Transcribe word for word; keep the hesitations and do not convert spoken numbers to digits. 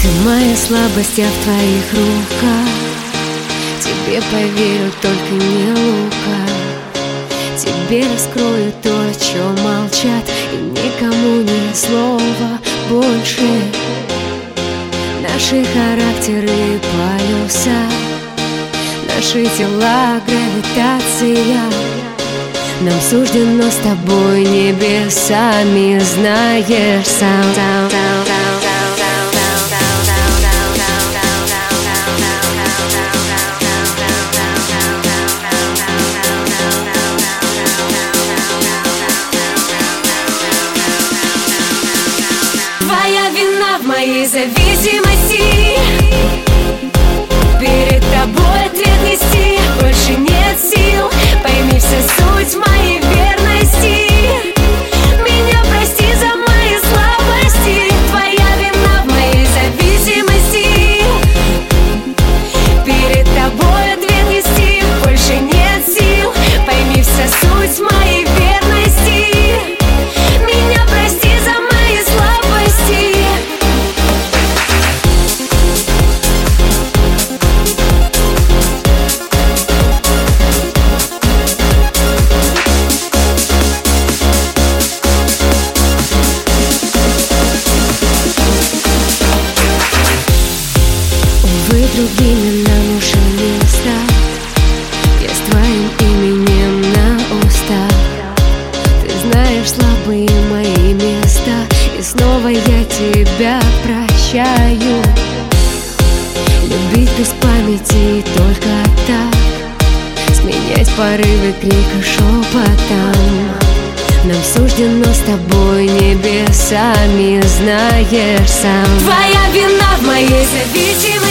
Ты моя слабость, я в твоих руках. Тебе поверю, только не лука. Тебе раскрою то, о чем молчат, и никому ни слова больше. Наши характеры полюса, наши тела гравитация. Нам суждено с тобой небесами, знаешь сам. Твоя вина в моей зависимости. Перед тобой ответ нести больше нет сил. Пойми всю суть моей верности. Меня прости за мои слабости. Твоя вина в моей зависимости. Перед тобой ответ нести больше нет сил. Пойми всю суть моей верности. Меня прости за мои слабости. Увы, другими нам уже не стать. Я с твоим именем на устах. Ты знаешь слабые мои места, и снова я тебя прощаю. Любить без памяти только так, сменять порывы крика шепотом. Нам суждено с тобой небесами, знаешь сам. Твоя вина в моей зависимости.